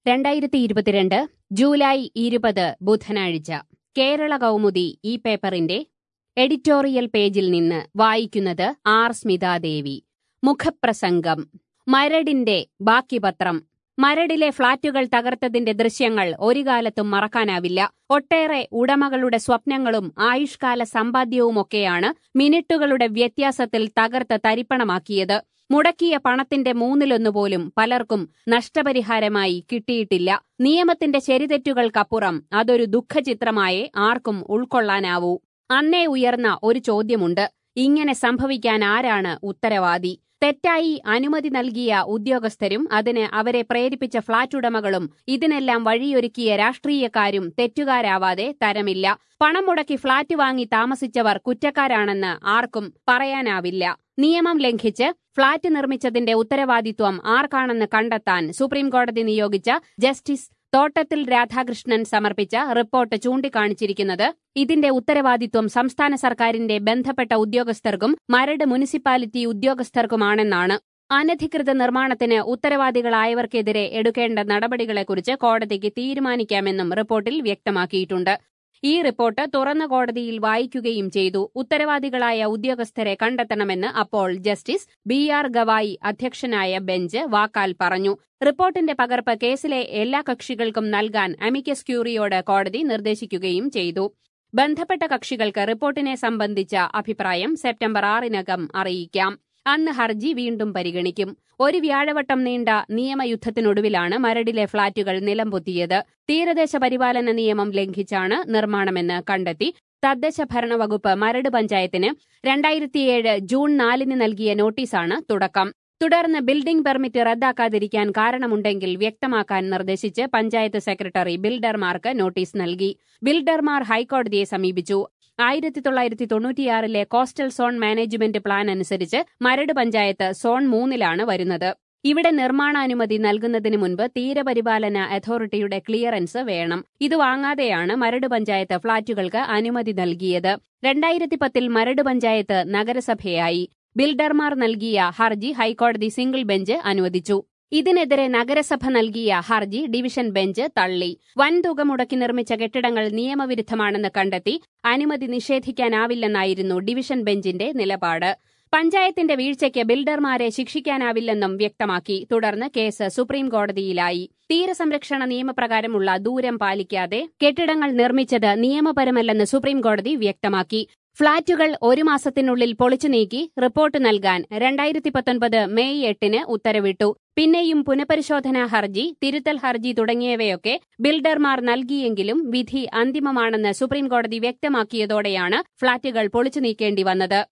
2022 July 20 ബുധനാഴ്ച കേരള കൗമുദി ഈ പേപ്പറിന്റെ എഡിറ്റോറിയൽ പേജിൽ നിന്ന് വായിക്കുന്നത് ആർ സ്മിതാദേവി. മുഖപ്രസംഗം. മരടിന്റെ ബാക്കി പത്രം. മരടിലെ ഫ്ളാറ്റുകൾ തകർത്തതിന്റെ ദൃശ്യങ്ങൾ ഒരു കാലത്തും മറക്കാനാവില്ല. ഒട്ടേറെ ഉടമകളുടെ സ്വപ്നങ്ങളും ആയുഷ്കാല സമ്പാദ്യവുമൊക്കെയാണ് മിനിറ്റുകളുടെ വ്യത്യാസത്തിൽ തകർത്ത് തരിപ്പണമാക്കിയത്. മുടക്കിയ പണത്തിന്റെ മൂന്നിലൊന്നുപോലും പലർക്കും നഷ്ടപരിഹാരമായി കിട്ടിയിട്ടില്ല. നിയമത്തിന്റെ ശരിതെറ്റുകൾക്കപ്പുറം അതൊരു ദുഃഖചിത്രമായേ ആർക്കും ഉൾക്കൊള്ളാനാവൂ. അന്നേ ഉയർന്ന ഒരു ചോദ്യമുണ്ട്: ഇങ്ങനെ സംഭവിക്കാൻ ആരാണ് ഉത്തരവാദി? തെറ്റായി അനുമതി നൽകിയ ഉദ്യോഗസ്ഥരും അതിന് അവരെ പ്രേരിപ്പിച്ച ഫ്ളാറ്റ് ഉടമകളും ഇതിനെല്ലാം വഴിയൊരുക്കിയ രാഷ്ട്രീയക്കാരും തെറ്റുകാരാവാതെ തരമില്ല. പണം മുടക്കി ഫ്ളാറ്റ് വാങ്ങി താമസിച്ചവർ കുറ്റക്കാരാണെന്ന് ആർക്കും പറയാനാവില്ല. നിയമം ലംഘിച്ച് ഫ്ളാറ്റ് നിർമ്മിച്ചതിന്റെ ഉത്തരവാദിത്വം ആർക്കാണെന്ന് കണ്ടെത്താൻ സുപ്രീംകോടതി നിയോഗിച്ച ജസ്റ്റിസ് തോട്ടത്തിൽ രാധാകൃഷ്ണൻ സമർപ്പിച്ച റിപ്പോർട്ട് ചൂണ്ടിക്കാണിച്ചിരിക്കുന്നത് ഇതിന്റെ ഉത്തരവാദിത്വം സംസ്ഥാന സർക്കാരിന്റെ ബന്ധപ്പെട്ട ഉദ്യോഗസ്ഥർക്കും മരട് മുനിസിപ്പാലിറ്റി ഉദ്യോഗസ്ഥർക്കുമാണെന്നാണ്. അനധികൃത നിർമ്മാണത്തിന് ഉത്തരവാദികളായവർക്കെതിരെ എടുക്കേണ്ട നടപടികളെക്കുറിച്ച് കോടതിക്ക് തീരുമാനിക്കാമെന്നും റിപ്പോർട്ടിൽ വ്യക്തമാക്കിയിട്ടുണ്ട്. ഈ റിപ്പോർട്ട് തുറന്ന കോടതിയിൽ വായിക്കുകയും ചെയ്തു. ഉത്തരവാദികളായ ഉദ്യോഗസ്ഥരെ കണ്ടെത്തണമെന്ന് അപ്പോൾ ജസ്റ്റിസ് BR ഗവായി അധ്യക്ഷനായ ബെഞ്ച് വാക്കാൽ പറഞ്ഞു. റിപ്പോർട്ടിന്റെ പകർപ്പ് കേസിലെ എല്ലാ കക്ഷികൾക്കും നൽകാൻ അമിക്കസ് ക്യൂറിയോട് കോടതി നിർദ്ദേശിക്കുകയും ചെയ്തു. ബന്ധപ്പെട്ട കക്ഷികൾക്ക് റിപ്പോർട്ടിനെ സംബന്ധിച്ച അഭിപ്രായം സെപ്റ്റംബർ 6 അറിയിക്കാം. അന്ന് ഹർജി വീണ്ടും പരിഗണിക്കും. ഒരു വ്യാഴവട്ടം നീണ്ട നിയമയുദ്ധത്തിനൊടുവിലാണ് മരടിലെ ഫ്ളാറ്റുകൾ നിലംപൊത്തിയത്. തീരദേശ പരിപാലന നിയമം ലംഘിച്ചാണ് നിർമ്മാണമെന്ന് കണ്ടെത്തി തദ്ദേശ ഭരണവകുപ്പ് മരട് പഞ്ചായത്തിന് 2007 ജൂൺ 4 നൽകിയ നോട്ടീസാണ് തുടക്കം. തുടർന്ന് ബിൽഡിംഗ് പെർമിറ്റ് റദ്ദാക്കാതിരിക്കാൻ കാരണമുണ്ടെങ്കിൽ വ്യക്തമാക്കാൻ നിർദ്ദേശിച്ച് പഞ്ചായത്ത് സെക്രട്ടറി ബിൽഡർമാർക്ക് നോട്ടീസ് നൽകി. ബിൽഡർമാർ ഹൈക്കോടതിയെ സമീപിച്ചു. 1996 കോസ്റ്റൽ സോൺ മാനേജ്മെന്റ് പ്ലാൻ അനുസരിച്ച് മരട് പഞ്ചായത്ത് സോൺ 3 വരുന്നത്. ഇവിടെ നിർമ്മാണാനുമതി നൽകുന്നതിന് മുൻപ് തീരപരിപാലന അതോറിറ്റിയുടെ ക്ലിയറൻസ് വേണം. ഇത് വാങ്ങാതെയാണ് മരട് പഞ്ചായത്ത് ഫ്ളാറ്റുകൾക്ക് അനുമതി നൽകിയത്. 2010 മരട് പഞ്ചായത്ത് നഗരസഭയായി. ബിൽഡർമാർ നൽകിയ ഹർജി ഹൈക്കോടതി സിംഗിൾ ബെഞ്ച് അനുവദിച്ചു. ഇതിനെതിരെ നഗരസഭ നൽകിയ ഹർജി ഡിവിഷൻ ബെഞ്ച് തള്ളി. വൻതുക മുടക്കി നിർമ്മിച്ച കെട്ടിടങ്ങൾ നിയമവിരുദ്ധമാണെന്ന് കണ്ടെത്തി അനുമതി നിഷേധിക്കാനാവില്ലെന്നായിരുന്നു ഡിവിഷൻ ബെഞ്ചിന്റെ നിലപാട്. പഞ്ചായത്തിന്റെ വീഴ്ചയ്ക്ക് ബിൽഡർമാരെ ശിക്ഷിക്കാനാവില്ലെന്നും വ്യക്തമാക്കി. തുടർന്ന് കേസ് സുപ്രീംകോടതിയിലായി. തീരസംരക്ഷണ നിയമപ്രകാരമുള്ള ദൂരം പാലിക്കാതെ കെട്ടിടങ്ങൾ നിർമ്മിച്ചത് നിയമപരമല്ലെന്ന് സുപ്രീംകോടതി വ്യക്തമാക്കി. ഫ്ളാറ്റുകൾ 1 മാസത്തിനുള്ളിൽ പൊളിച്ചു നീക്കി റിപ്പോർട്ട് നൽകാൻ 2019 മെയ് 8 ഉത്തരവിട്ടു. പിന്നെയും പുനഃപരിശോധനാ ഹർജി, തിരുത്തൽ ഹർജി തുടങ്ങിയവയൊക്കെ ബിൽഡർമാർ നൽകിയെങ്കിലും വിധി അന്തിമമാണെന്ന് സുപ്രീംകോടതി വ്യക്തമാക്കിയതോടെയാണ് ഫ്ളാറ്റുകൾ പൊളിച്ചു നീക്കേണ്ടി വന്നത്.